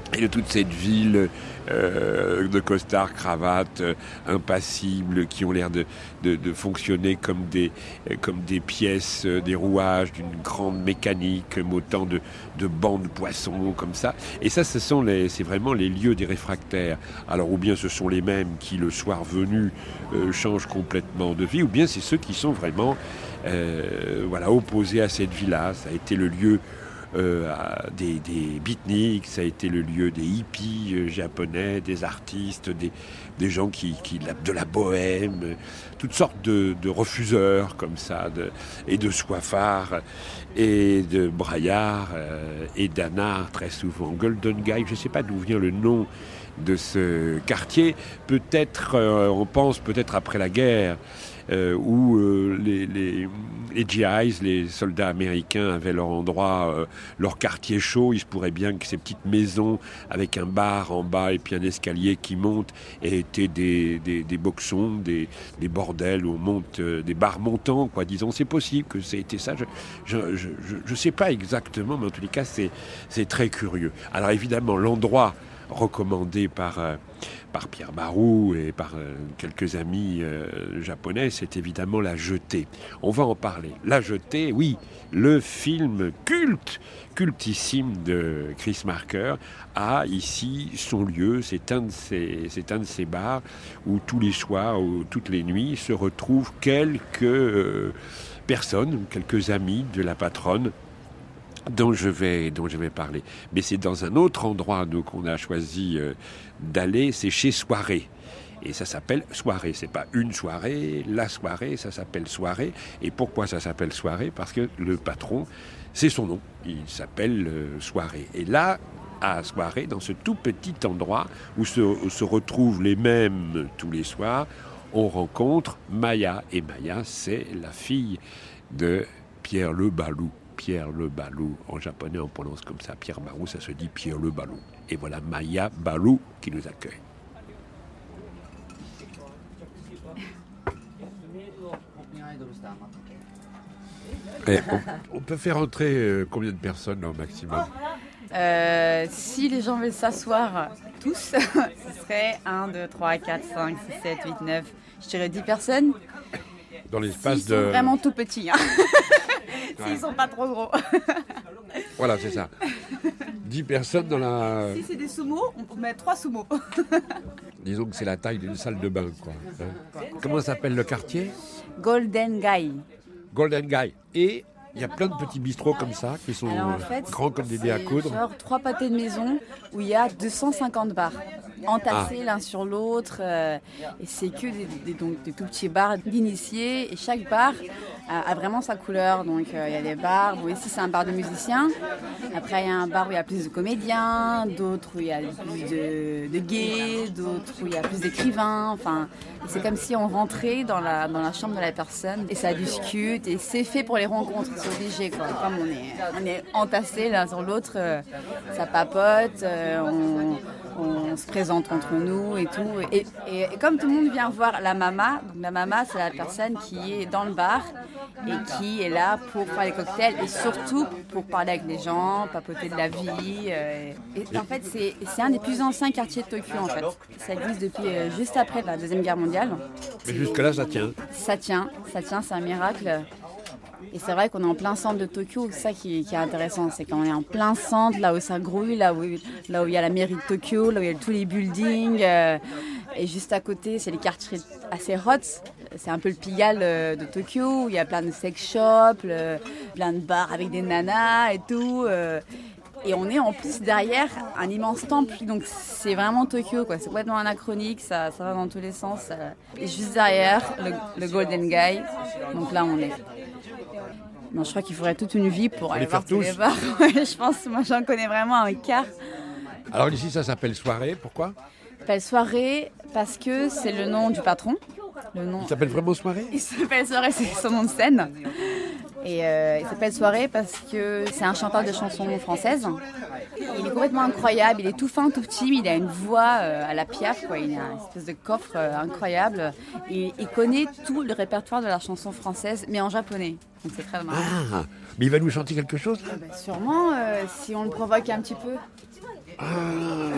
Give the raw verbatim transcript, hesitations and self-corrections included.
et de toute cette ville euh, de costards, cravates, euh, impassibles, qui ont l'air de, de, de fonctionner comme des, euh, comme des pièces, euh, des rouages d'une grande mécanique, comme autant de, de bancs de poissons, comme ça. Et ça, ce sont les, c'est vraiment les lieux des réfractaires. Alors, ou bien ce sont les mêmes qui, le soir venu, euh, changent complètement de vie, ou bien c'est ceux qui sont vraiment euh, voilà, opposés à cette vie-là. Ça a été le lieu Euh, des, des beatniks, ça a été le lieu des hippies euh, japonais, des artistes, des, des gens qui, qui de la bohème, euh, toutes sortes de, de refuseurs comme ça, de, et de soifards, et de braillards, euh, et d'anards très souvent. Golden Guy, je ne sais pas d'où vient le nom de ce quartier, peut-être, euh, on pense peut-être après la guerre, Euh, où euh, les, les, les G Is, les soldats américains, avaient leur endroit, euh, leur quartier chaud. Il se pourrait bien que ces petites maisons avec un bar en bas et puis un escalier qui monte aient été des, des, des boxons, des, des bordels où on monte, euh, des bars montants, quoi. Disons, c'est possible que ça ait été ça. Je ne je, je, je sais pas exactement, mais en tous les cas, c'est, c'est très curieux. Alors évidemment, l'endroit recommandé par, euh, par Pierre Barou et par euh, quelques amis euh, japonais, c'est évidemment La Jetée. On va en parler. La Jetée, oui, le film culte, cultissime de Chris Marker, a ici son lieu. C'est un de ces, c'est un de ces bars où tous les soirs ou toutes les nuits se retrouvent quelques euh, personnes, quelques amis de la patronne, dont je vais, dont je vais parler. Mais c'est dans un autre endroit nous, qu'on a choisi euh, d'aller, c'est chez Soirée. Et ça s'appelle Soirée. C'est pas une soirée, la soirée, ça s'appelle Soirée. Et pourquoi ça s'appelle Soirée ? Parce que le patron, c'est son nom. Il s'appelle euh, Soirée. Et là, à Soirée, dans ce tout petit endroit où se, où se retrouvent les mêmes tous les soirs, on rencontre Maya. Et Maya, c'est la fille de Pierre Le Balou. Pierre Le Balou, en japonais on prononce comme ça, Pierre Barou, ça se dit Pierre Le Balou. Et voilà Maya Balou qui nous accueille. Et on, on peut faire entrer euh, combien de personnes là, au maximum ? euh, Si les gens veulent s'asseoir tous, ce serait un, deux, trois, quatre, cinq, six, sept, huit, neuf, je dirais dix personnes. Dans l'espace S'ils de... sont vraiment tout petits, hein. S'ils ne sont pas trop gros. Voilà, c'est ça. dix personnes dans la... Si c'est des sumo, on peut mettre trois sumo. Disons que c'est la taille d'une salle de bain, quoi. Hein. Comment s'appelle le quartier ? Golden Guy. Golden Guy. Et il y a plein de petits bistrots comme ça, qui sont Alors, en fait, grands comme des dés à coudre. Genre trois pâtés de maison où il y a deux cent cinquante bars entassés ah. l'un sur l'autre. Euh, et c'est que des, des, donc, des tout petits bars d'initiés. Et chaque bar a, a vraiment sa couleur. Donc il euh, y a des bars où ici c'est un bar de musiciens. Après il y a un bar où il y a plus de comédiens, d'autres où il y a plus de, de gays, d'autres où il y a plus d'écrivains. Enfin, c'est comme si on rentrait dans la, dans la chambre de la personne et ça discute. Et c'est fait pour les rencontres, c'est obligé, quoi. Comme on est, on est entassés l'un sur l'autre, euh, ça papote, euh, on, on se présente entre nous et tout. Et, et, et comme tout le monde vient voir la mama, donc la mama c'est la personne qui est dans le bar et qui est là pour faire les cocktails et surtout pour parler avec les gens, papoter de la vie. Euh, et en fait c'est, c'est un des plus anciens quartiers de Tokyo en fait. Ça existe depuis euh, juste après la Deuxième Guerre mondiale. Mais jusque-là ça tient. Ça tient, ça tient, c'est un miracle. Et c'est vrai qu'on est en plein centre de Tokyo, c'est ça qui, qui est intéressant, c'est qu'on est en plein centre, là où ça grouille, là où, là où il y a la mairie de Tokyo, là où il y a tous les buildings, euh, et juste à côté, c'est les quartiers assez hot, c'est un peu le Pigalle euh, de Tokyo, où il y a plein de sex shops, le, plein de bars avec des nanas et tout, euh, et on est en plus derrière un immense temple, donc c'est vraiment Tokyo, quoi. C'est complètement anachronique, ça, ça va dans tous les sens, euh, et juste derrière, le, le Golden Guy, donc là on est... Non, je crois qu'il faudrait toute une vie pour aller voir tous les bars. Ouais, je pense, moi j'en connais vraiment un quart. Alors ici ça s'appelle Soirée, pourquoi ? Ça s'appelle Soirée parce que c'est le nom du patron. Le nom... Il s'appelle vraiment Soirée ? Il s'appelle Soirée, c'est son nom de scène. Et euh, il s'appelle Soirée parce que c'est un chanteur de chansons françaises. Il est complètement incroyable, il est tout fin, tout petit, il a une voix euh, à la Piaf, quoi. Il a une espèce de coffre euh, incroyable. Et il connaît tout le répertoire de la chanson française, mais en japonais. Donc c'est très marrant. Ah, mais il va nous chanter quelque chose là ? Euh, bah, sûrement, euh, si on le provoque un petit peu. Ah,